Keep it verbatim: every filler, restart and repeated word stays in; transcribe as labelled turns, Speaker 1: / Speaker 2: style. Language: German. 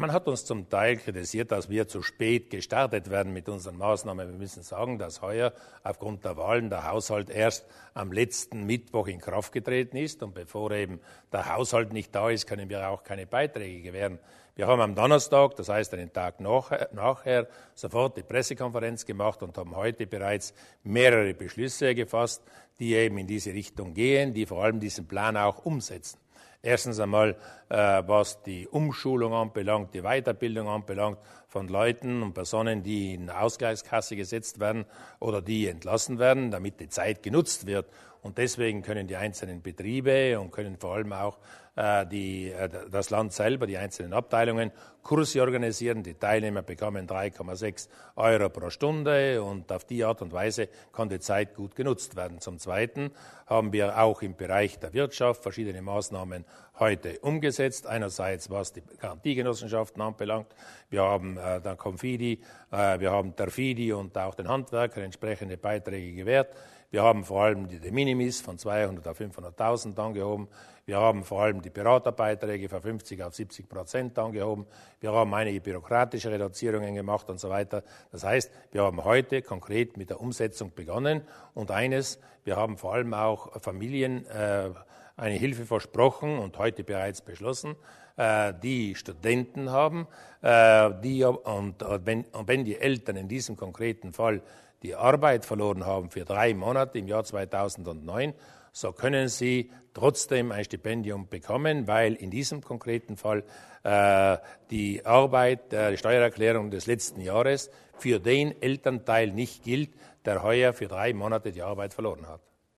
Speaker 1: Man hat uns zum Teil kritisiert, dass wir zu spät gestartet werden mit unseren Maßnahmen. Wir müssen sagen, dass heuer aufgrund der Wahlen der Haushalt erst am letzten Mittwoch in Kraft getreten ist. Und bevor eben der Haushalt nicht da ist, können wir auch keine Beiträge gewähren. Wir haben am Donnerstag, das heißt einen Tag nachher, nachher, sofort die Pressekonferenz gemacht und haben heute bereits mehrere Beschlüsse gefasst, die eben in diese Richtung gehen, die vor allem diesen Plan auch umsetzen. Erstens einmal, äh, was die Umschulung anbelangt, die Weiterbildung anbelangt von Leuten und Personen, die in Ausgleichskasse gesetzt werden oder die entlassen werden, damit die Zeit genutzt wird. Und deswegen können die einzelnen Betriebe und können vor allem auch äh, die, äh, das Land selber, die einzelnen Abteilungen, Kurse organisieren. Die Teilnehmer bekommen drei Komma sechs Euro pro Stunde und auf die Art und Weise kann die Zeit gut genutzt werden. Zum Zweiten haben wir auch im Bereich der Wirtschaft verschiedene Maßnahmen heute umgesetzt. Einerseits, was die Garantiegenossenschaften anbelangt. Wir haben äh, der Confidi, äh, wir haben der Fidi und auch den Handwerkern entsprechende Beiträge gewährt. Wir haben vor allem die De Minimis von zweihundert auf fünfhunderttausend angehoben. Wir haben vor allem die Beraterbeiträge von fünfzig auf siebzig Prozent angehoben. Wir haben einige bürokratische Reduzierungen gemacht und so weiter. Das heißt, wir haben heute konkret mit der Umsetzung begonnen. Und eines, wir haben vor allem auch Familien äh, eine Hilfe versprochen und heute bereits beschlossen, äh, die Studenten haben. Äh, die, und, und, wenn, und wenn die Eltern in diesem konkreten Fall die Arbeit verloren haben für drei Monate im Jahr zweitausendneun, so können sie trotzdem ein Stipendium bekommen, weil in diesem konkreten Fall äh, die Arbeit, äh, die Steuererklärung des letzten Jahres für den Elternteil nicht gilt, der heuer für drei Monate die Arbeit verloren hat.